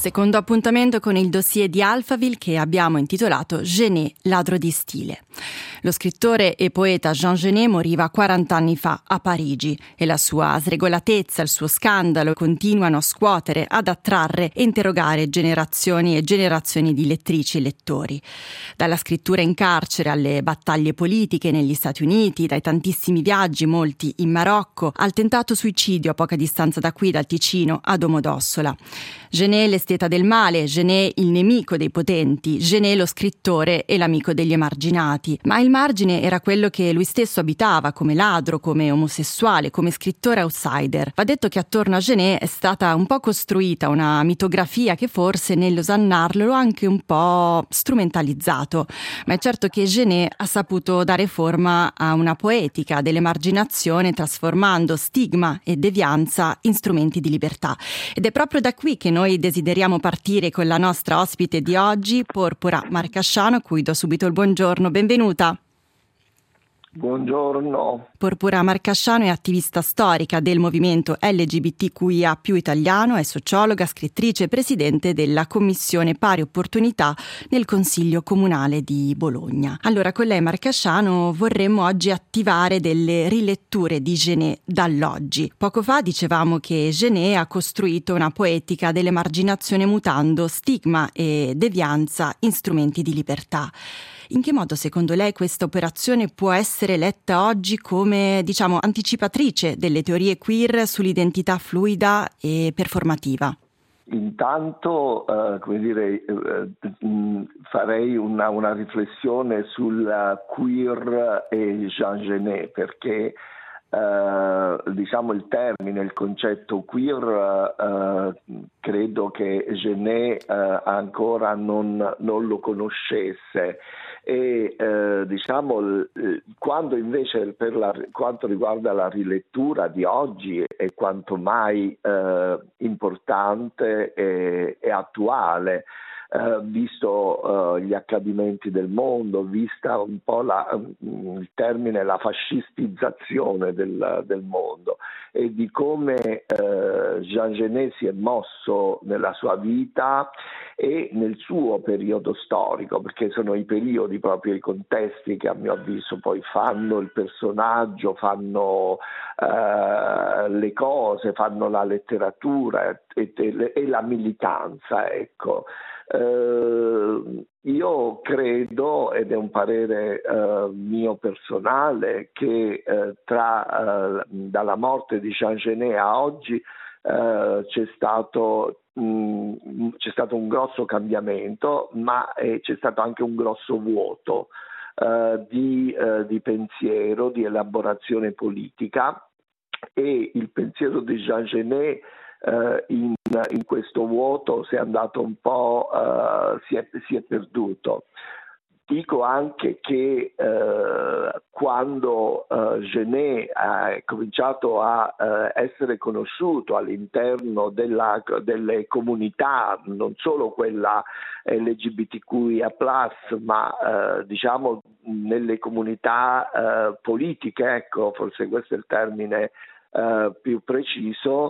Secondo appuntamento con il dossier di Alphaville che abbiamo intitolato Genet, ladro di stile. Lo scrittore e poeta Jean Genet moriva 40 anni fa a Parigi e la sua sregolatezza, il suo scandalo continuano a scuotere, ad attrarre e interrogare generazioni e generazioni di lettrici e lettori. Dalla scrittura in carcere alle battaglie politiche negli Stati Uniti, dai tantissimi viaggi, molti in Marocco, al tentato suicidio a poca distanza da qui, dal Ticino a Domodossola. Genet l'esteta del male, Genet il nemico dei potenti, Genet lo scrittore e l'amico degli emarginati. Ma il margine era quello che lui stesso abitava, come ladro, come omosessuale, come scrittore outsider. Va detto che attorno a Genet è stata un po' costruita una mitografia che forse nell'osannarlo lo ha anche un po' strumentalizzato. Ma è certo che Genet ha saputo dare forma a una poetica dell'emarginazione, trasformando stigma e devianza in strumenti di libertà. Ed è proprio da qui che noi desideriamo partire con la nostra ospite di oggi, Porpora Marcasciano, a cui do subito il buongiorno. Benvenuta. Buongiorno. Porpora Marcasciano è attivista storica del movimento LGBTQIA+ italiano, è sociologa, scrittrice e presidente della Commissione Pari Opportunità nel Consiglio Comunale di Bologna. Allora, con lei Marcasciano vorremmo oggi attivare delle riletture di Genet dall'oggi. Poco fa dicevamo che Genet ha costruito una poetica dell'emarginazione mutando stigma e devianza in strumenti di libertà. In che modo secondo lei questa operazione può essere letta oggi come, anticipatrice delle teorie queer sull'identità fluida e performativa? Intanto, farei una riflessione sul queer e Jean Genet, perché il termine, il concetto queer, credo che Genet ancora non lo conoscesse. E quando invece quanto riguarda la rilettura di oggi è quanto mai importante e attuale, visto gli accadimenti del mondo, vista un po' il termine la fascistizzazione del mondo e di come Jean Genet si è mosso nella sua vita e nel suo periodo storico, perché sono i periodi, proprio i contesti che a mio avviso poi fanno il personaggio, fanno le cose, fanno la letteratura e la militanza, ecco. Io credo, ed è un parere mio personale, che dalla morte di Jean Genet a oggi c'è stato un grosso cambiamento, ma c'è stato anche un grosso vuoto di pensiero, di elaborazione politica, e il pensiero di Jean Genet in questo vuoto si è andato un po', si è perduto. Dico anche che quando Genet ha cominciato a essere conosciuto all'interno delle comunità, non solo quella LGBTQIA+, ma nelle comunità politiche, ecco, forse questo è il termine più preciso,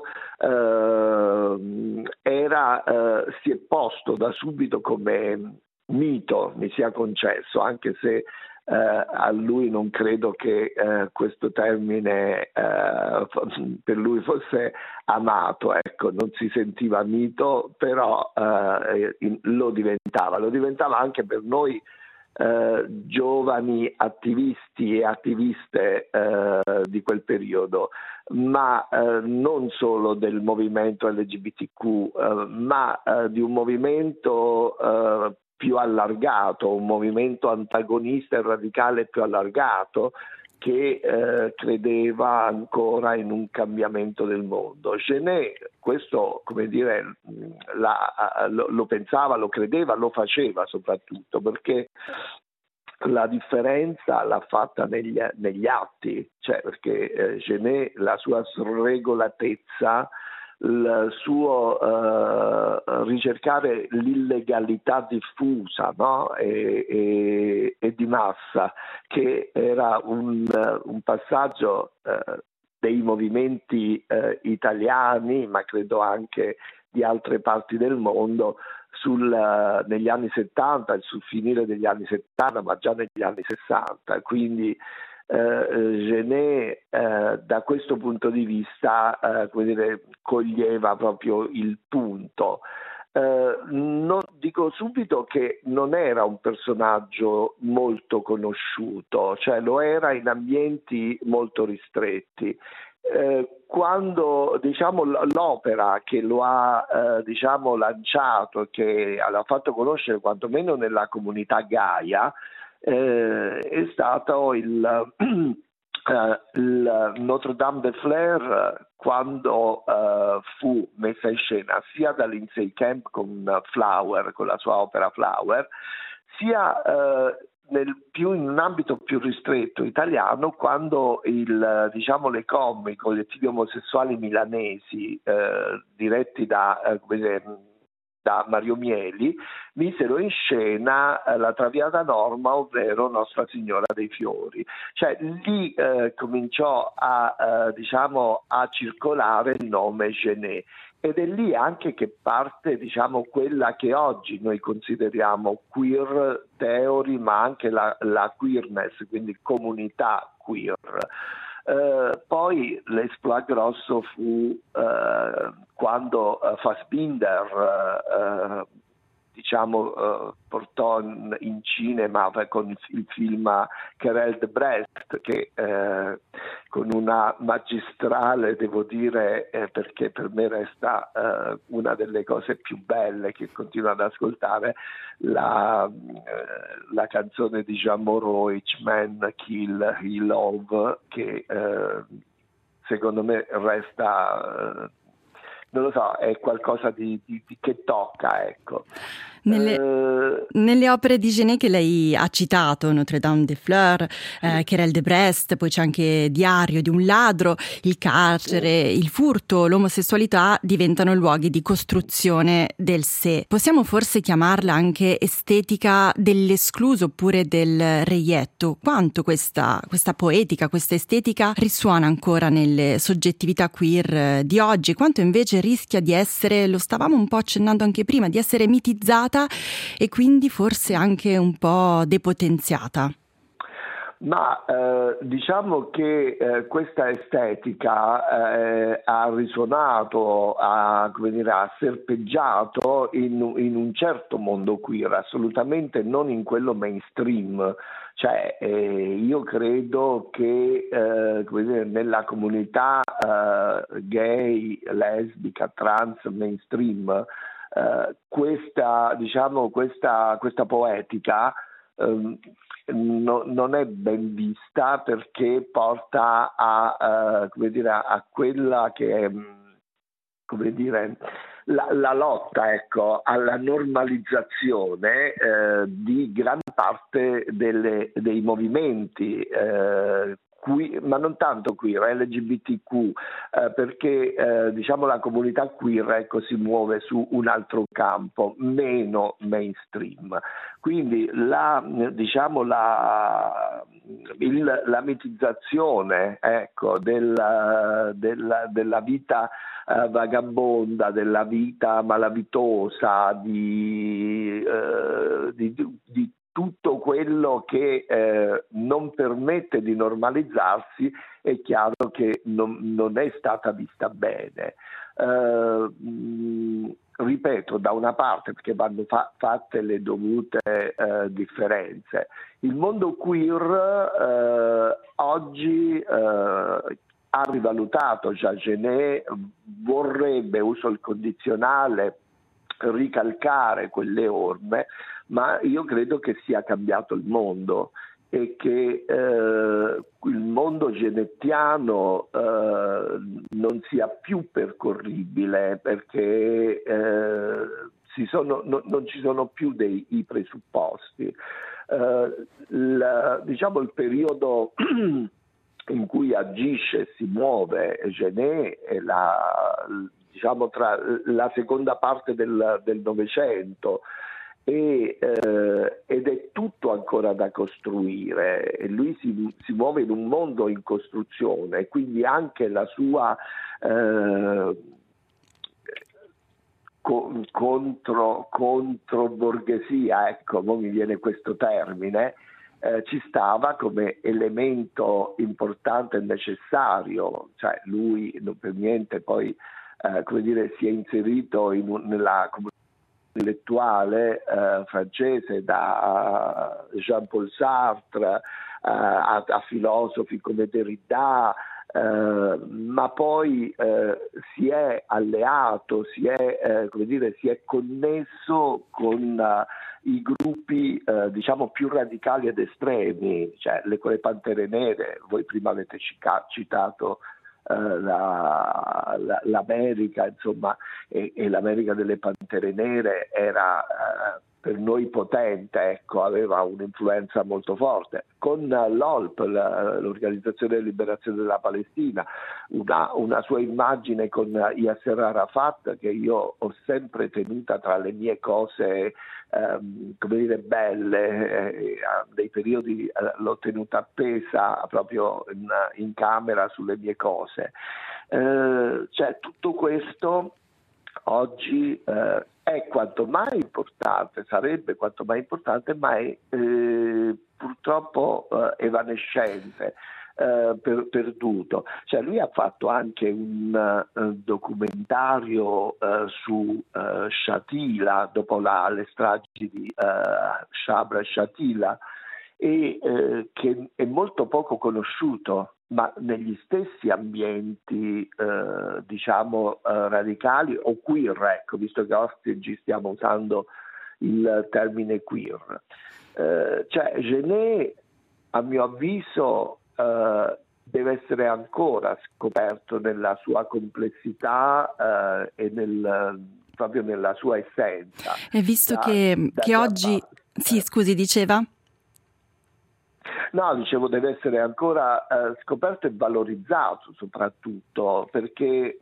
si è posto da subito come mito, mi sia concesso, anche se a lui non credo che questo termine per lui fosse amato, ecco, non si sentiva mito, però lo diventava anche per noi giovani attivisti e attiviste di quel periodo, ma non solo del movimento LGBTQ, ma di un movimento più allargato, un movimento antagonista e radicale più allargato, che credeva ancora in un cambiamento del mondo. Genet questo, lo pensava, lo credeva, lo faceva soprattutto, perché la differenza l'ha fatta negli atti, cioè perché Genet, la sua sregolatezza, il suo ricercare l'illegalità diffusa, no? e di massa, che era un passaggio dei movimenti italiani, ma credo anche di altre parti del mondo negli anni 70 e sul finire degli anni 70, ma già negli anni 60. Quindi Genet da questo punto di vista coglieva proprio il punto. Dico subito che non era un personaggio molto conosciuto, cioè lo era in ambienti molto ristretti. Quando l'opera che lo ha lanciato, che l'ha fatto conoscere quantomeno nella comunità Gaia, è stato il Notre Dame de Flers, quando fu messa in scena sia da Lindsay Kemp con Flower, con la sua opera Flower, sia in un ambito più ristretto italiano, quando le com, i collettivi omosessuali milanesi diretti da Mario Mieli, misero in scena la Traviata Norma, ovvero Nostra Signora dei Fiori. Cioè lì cominciò a circolare il nome Genet. Ed è lì anche che parte quella che oggi noi consideriamo queer theory, ma anche la queerness, quindi comunità queer. Poi l'esploit grosso fu quando Fassbinder portò in cinema con il film Querelle de Brest, che con una magistrale, devo dire, perché per me resta una delle cose più belle che continuo ad ascoltare, la canzone di Jean Moreau, Each Man Kill He Love, che secondo me resta non lo so, è qualcosa che tocca, ecco. Nelle opere di Genet che lei ha citato, Notre Dame de Flers, Querelle de Brest, poi c'è anche Diario di un ladro, il carcere, il furto, l'omosessualità diventano luoghi di costruzione del sé. Possiamo forse chiamarla anche estetica dell'escluso oppure del reietto? Quanto questa poetica, questa estetica risuona ancora nelle soggettività queer di oggi? Quanto invece rischia di essere, lo stavamo un po' accennando anche prima, di essere mitizzata e quindi forse anche un po' depotenziata? Ma diciamo che questa estetica ha risuonato, ha serpeggiato in un certo mondo queer, assolutamente non in quello mainstream. Cioè, io credo che nella comunità gay, lesbica, trans, mainstream, questa poetica non è ben vista, perché porta a quella che è la lotta, ecco, alla normalizzazione di gran parte dei movimenti ma non tanto queer, LGBTQ, perché la comunità queer, ecco, si muove su un altro campo, meno mainstream. Quindi la mitizzazione, ecco, della vita vagabonda, della vita malavitosa, di tutto quello che non permette di normalizzarsi, è chiaro che non è stata vista bene. Ripeto, da una parte, perché vanno fatte le dovute differenze. Il mondo queer oggi ha rivalutato già Genet, vorrebbe, uso il condizionale, ricalcare quelle orme, ma io credo che sia cambiato il mondo e che il mondo genettiano non sia più percorribile, perché non ci sono più i presupposti. Il periodo in cui agisce e si muove Genet è tra la seconda parte del Novecento, ed è tutto ancora da costruire, e lui si muove in un mondo in costruzione, quindi anche la sua contro borghesia, ecco, non mi viene questo termine, ci stava come elemento importante e necessario. Cioè lui non per niente poi si è inserito nella comunità intellettuale francese, da Jean-Paul Sartre a filosofi come Derrida, ma poi si è alleato, si è connesso con i gruppi più radicali ed estremi, cioè con le Pantere Nere. Voi prima avete citato l'America, insomma, e l'America delle Pantere Nere era per noi potente, ecco, aveva un'influenza molto forte. Con l'OLP, l'Organizzazione di Liberazione della Palestina, una sua immagine con Yasser Arafat che io ho sempre tenuta tra le mie cose belle, dei periodi l'ho tenuta appesa proprio in camera sulle mie cose. Cioè tutto questo oggi è quanto mai importante, sarebbe quanto mai importante, ma è purtroppo evanescente, perduto. Cioè lui ha fatto anche un documentario su Shatila dopo le stragi di Shabra e Shatila, e che è molto poco conosciuto, ma negli stessi ambienti radicali o queer, ecco, visto che oggi stiamo usando il termine queer. Cioè Genet, a mio avviso, deve essere ancora scoperto nella sua complessità e proprio nella sua essenza. E visto che oggi... Sì, scusi, diceva? No, dicevo, deve essere ancora scoperto e valorizzato, soprattutto perché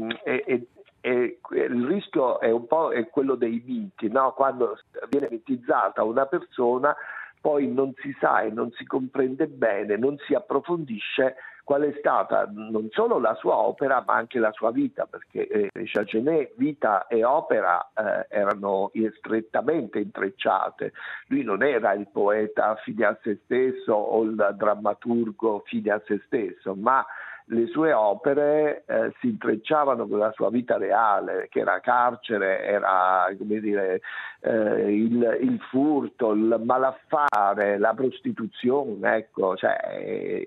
il rischio è un po' quello dei miti, no? Quando viene mitizzata una persona, poi non si sa e non si comprende bene, non si approfondisce qual è stata non solo la sua opera ma anche la sua vita, perché Genet, vita e opera erano strettamente intrecciate. Lui non era il poeta fine a se stesso o il drammaturgo fine a se stesso, ma le sue opere si intrecciavano con la sua vita reale, che era carcere, era il furto, il malaffare, la prostituzione, ecco, cioè,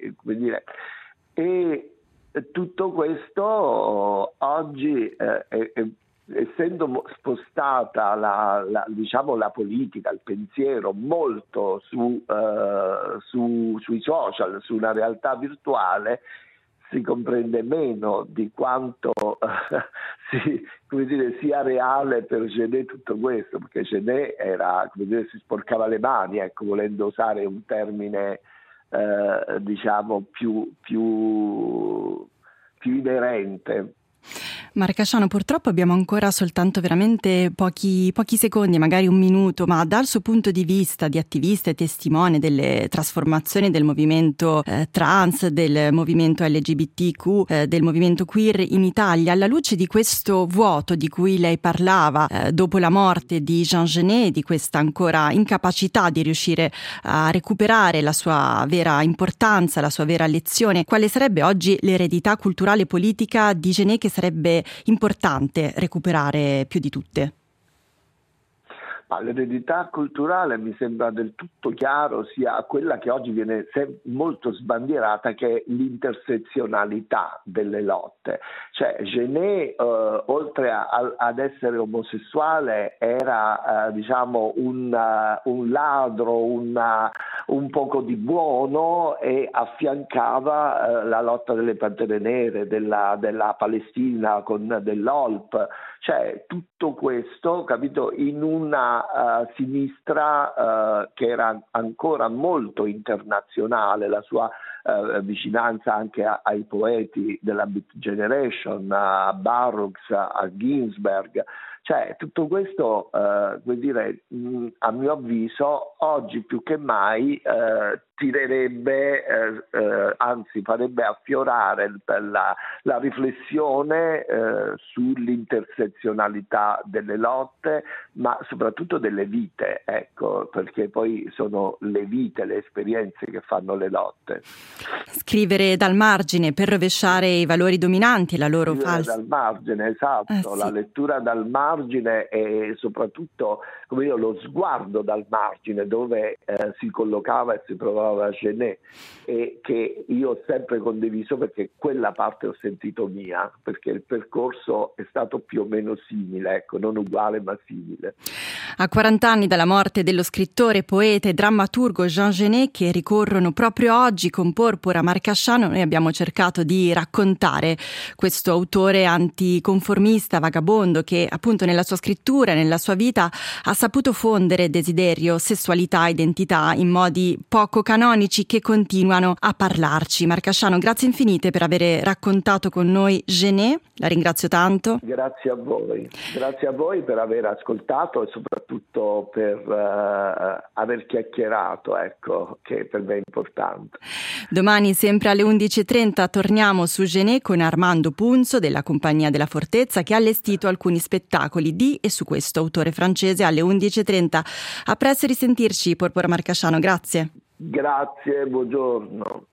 e tutto questo oggi essendo spostata la politica, il pensiero molto sui social, su una realtà virtuale, si comprende meno di quanto sia reale per Genet tutto questo, perché Genet era, si sporcava le mani, ecco, volendo usare un termine più inerente. Marcasciano, purtroppo abbiamo ancora soltanto veramente pochi secondi, magari un minuto, ma dal suo punto di vista di attivista e testimone delle trasformazioni del movimento trans, del movimento LGBTQ, del movimento queer in Italia, alla luce di questo vuoto di cui lei parlava dopo la morte di Jean Genet, di questa ancora incapacità di riuscire a recuperare la sua vera importanza, la sua vera lezione, quale sarebbe oggi l'eredità culturale e politica di Genet che sarebbe importante recuperare più di tutte? L'eredità culturale mi sembra del tutto chiaro sia quella che oggi viene molto sbandierata, che è l'intersezionalità delle lotte. Cioè Genet, oltre ad essere omosessuale, era un ladro, un poco di buono, e affiancava la lotta delle Pantere Nere, della Palestina, dell'OLP. Cioè tutto questo, capito, in una sinistra che era ancora molto internazionale, la sua vicinanza anche ai poeti della Beat Generation, a Burroughs, a Ginsberg, Cioè, tutto questo, vuol dire, a mio avviso, oggi più che mai tirerebbe, anzi farebbe affiorare la riflessione sull'intersezionalità delle lotte, ma soprattutto delle vite, ecco, perché poi sono le vite, le esperienze che fanno le lotte. Scrivere dal margine per rovesciare i valori dominanti e la loro falsa. Dal margine, esatto, sì. La lettura dal margine e soprattutto come lo sguardo dal margine dove si collocava e si trovava Genet, e che io ho sempre condiviso perché quella parte ho sentito mia, perché il percorso è stato più o meno simile, ecco, non uguale ma simile. A 40 anni dalla morte dello scrittore, poeta e drammaturgo Jean Genet, che ricorrono proprio oggi con Porpora Marcasciano, noi abbiamo cercato di raccontare questo autore anticonformista, vagabondo, che appunto nella sua scrittura, nella sua vita, ha saputo fondere desiderio, sessualità, identità in modi poco canonici che continuano a parlarci. Marcasciano, grazie infinite per aver raccontato con noi Genet, la ringrazio tanto. Grazie a voi per aver ascoltato e soprattutto per aver chiacchierato, ecco, che per me è importante. Domani sempre alle 11.30 torniamo su Genet con Armando Punzo della Compagnia della Fortezza, che ha allestito alcuni spettacoli di e su questo autore francese alle 11.30. A presto, risentirci, Porpora Marcasciano, grazie. Grazie, buongiorno.